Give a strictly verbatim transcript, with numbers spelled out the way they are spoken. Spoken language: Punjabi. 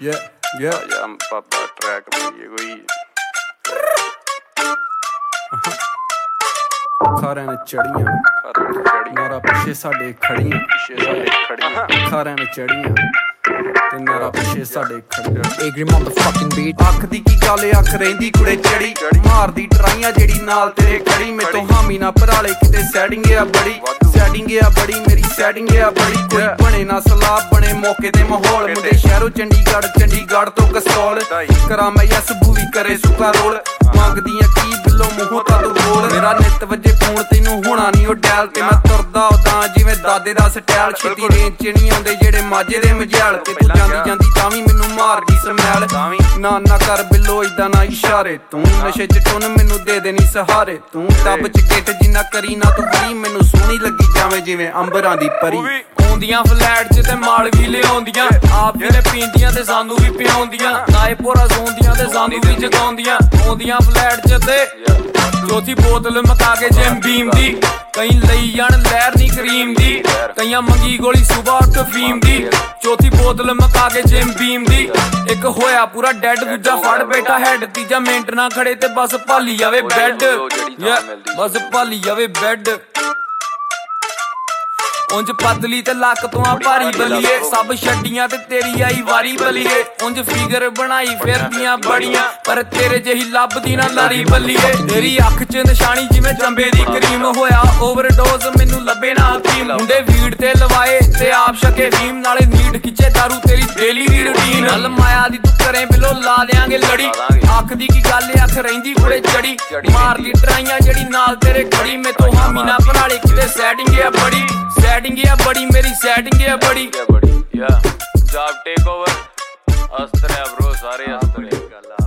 Yeah, yeah. ਆਜਾ ਪਾਪਾ ਟਰੈਕ ਪਈਏ ਕੋਈ ਖਾਰਿਆਂ ਨੇ ਚੜੀਆਂ ਨਾਰਾ ਪਿੱਛੇ ਸਾਡੇ ਖੜੀਆਂ ਪਿੱਛੇ ਸਾਡੇ ਖੜੀਆਂ ਖਾਰਿਆਂ ਨੇ ਚੜੀਆਂ ਤੇ ਨਾਰਾ ਪਿੱਛੇ ਸਾਡੇ ਖੜੀਆਂ Agrim on the fucking beat. ਅੱਖ ਦੀ ਕੀ ਗੱਲ ਅੱਖ ਰਹਿੰਦੀ ਕੁੜੇ ਚੜੀ ਮਾਰਦੀ ਟਰਾਈਆਂ ਜਿਹੜੀ ਨਾਲ ਤੇਰੇ ਖੜੀ ਮੇ ਤੋਂ ਹਾਮੀ ਨਾ ਭਰਾਲੇ ਕਿਤੇ ਸੈਟਿੰਗ ਆ ਬੜੀ ਸੈਟਿੰਗ ਆ ਬੜੀ ਮੇਰੀ ਸੈਟਿੰਗ ਆ ਬੜੀ ਕੋਈ ਬਣੇ ਨਾ ਸਲਾਬ ਬਣੇ ਮੌਕੇ ਤੇ ਮਾਹੌਲ ਮੁੰਡੇ ਸ਼ਹਿਰੋਂ ਚੰਡੀਗੜ੍ਹ ਚੰਡੀਗੜ੍ਹ ਤੋਂ ਕਸੌਲ ਕਰਾਂ ਮੈਂ ਯਸ ਬੂਵੀ ਕਰੇ ਸੁੱਕਾ ਰੋਲ ਮੰਗਦੀਆਂ ਕੀ ਬਿੱਲੋ ਮੂੰਹੋਂ ਤਾਂ ਤੂੰ ਬੋਲ ਮੇਰਾ ਨਿੱਤ ਵਜੇ ਫੋਨ ਤੈਨੂੰ ਹੋਣਾ ਨਹੀਂ ਉਹ ਡੈਲ ਤੇ ਮੈਂ ਤੁਰਦਾ ਉਦਾਂ ਜਿਵੇਂ ਦਾਦੇ ਦਾ ਸਟਾਈਲ ਛੇਤੀ ਰੇਂਜ ਚ ਨਹੀਂ ਆਉਂਦੇ ਜਿਹੜੇ ਮਾਝੇ ਦੇ ਮਝਿਆਲ ਤੇ ਤੂੰ ਜਾਂਦੀ ਜਾਂਦੀ ਤਾਂ ਵੀ ਮੈਨੂੰ ਮਾਰਦੀ ਸਮੈਲ ਨਾ ਨਾ ਕਰ ਬਿੱਲੋ ਇਦਾਂ ਨਾ ਇਸ਼ਾਰੇ ਤੂੰ ਨਸ਼ੇ ਚ ਟੁੰਨ ਮੈਨੂੰ ਦੇ ਦੇਣੀ ਸਹਾਰੇ ਤੂੰ ਟੱਬ ਚ ਗਿੱਟ ਜਿੰਨਾ ਕਰੀ ਨਾ ਤੂੰ ਬੜੀ ਮੈਨੂੰ ਸੋਹਣੀ ਲੱਗੀ ਜਾਵੇਂ ਜਿਵੇਂ ਅੰਬਰਾਂ ਦੀ ਪਰੀ ਆਉਂਦੀਆਂ ਫਲੈਟ ਚ ਤੇ ਮਾਲ ਵੀ ਲਿਆਉਂਦੀਆਂ ਆਪ ਵੀ ਨੇ ਪੀਂਦੀਆਂ ਤੇ ਸਾਨੂੰ ਵੀ ਪਿਆਉਂਦੀਆਂ ਨਾਏ ਪੋਰਾ ਸੌਂਦੀਆਂ ਤੇ ਸਾਨੂੰ ਵੀ ਜਗਾਉਂਦੀਆਂ ਆਉਂਦੀਆਂ ਫਲੈਟ ਚ ਤੇ ਚੌਥੀ ਬੋਤਲ ਮਕਾ ਕੇ ਜਿਮ ਬੀਮ ਦੀ ਕਈ ਲਈ ਜਾਣ ਲਹਿਰ ਨੀ ਕਰੀਮ ਦੀ ਕਈਆਂ ਮੰਗੀ ਗੋਲੀ ਸੁਬਾ ਉੱਠ ਫੀਮ ਦੀ ਚੌਥੀ ਬੋਤਲ ਮਕਾ ਕੇ ਜਿਮ ਬੀਮ ਦੀ ਇੱਕ ਹੋਇਆ ਪੂਰਾ ਡੈਡ ਦੂਜਾ ਫੜ ਬੈਠਾ ਹੈਡ ਤੀਜਾ ਮਿੰਟ ਨਾ ਖੜੇ ਤੇ ਬਸ ਭਾਲੀ ਜਾਵੇ ਬੈਡ ਬਸ ਭਾਲੀ ਜਾਵੇ ਬੈਡ ਉਂਝ ਪਤਲੀ ਤੇ ਲੱਕ ਤੋਂ ਆ ਭਾਰੀ ਬਲੀਏ ਸਭ ਛੱਡੀਆਂ ਤੇ ਤੇਰੀ ਆਈ ਵਾਰੀ ਬਲੀਏ ਉਂਝ ਫਿਗਰ ਬਣਾਈ ਫਿਰਦੀਆਂ ਬੜੀਆਂ ਪਰ ਤੇਰੇ ਜਿਹੀ ਲੱਭਦੀ ਨਾ ਲਾਰੀ ਬਲੀਏ ਤੇਰੀ ਅੱਖ 'ਚ ਨਿਸ਼ਾਨੀ ਜਿਵੇਂ ਚੰਬੇ ਦੀ ਕਰੀਮ ਹੋਇਆ ਓਵਰਡੋਜ਼ ਮੈਨੂੰ ਲੱਭੇ ਨਾ ਹਕੀਮ ਮੁੰਡੇ ਵੀੜ ਤੇ ਲਵਾਏ ਤੇ ਆਪ ਛਕੇ ਫੀਮ ਨਾਲੇ ਨੀਡ ਖਿੱਚੇ ਦਾਰੂ ਤੇਰੀ ਡੇਲੀ ਦੀ ਰੂਟੀਨ ਹਲ ਮਾਇਆ ਦੀ ਤੂੰ ਕਰੇ ਬਿਲੋ ਲਾ ਦਿਆਂਗੇ ਲੜੀ ਅੱਖ ਦੀ ਕੀ ਗੱਲ ਅੱਖ ਰਹਿੰਦੀ ਕੁੜੇ ਚੜੀ ਮਾਰਦੀ ਟਰਾਈਆਂ ਜਿਹੜੀ ਨਾਲ ਤੇਰੇ ਖੜੀ ਮੇ ਤੋਂ ਹਾਮੀ ਨਾ ਭਰਾਲੇ ਕਿਤੇ ਸੈਟਿੰਗ ਆ ਬੜੀ ਸੈਟਿੰਗ ਆ ਬੜੀ ਮੇਰੀ ਸੈਟਿੰਗ ਆ ਬੜੀ ਬੜੀ ਯਾ ਪੰਜਾਬ ਟੇਕ ਓਵਰ ਅਸਤਰੇ ਬ్రో ਸਾਰੇ ਅਸਤਰੇ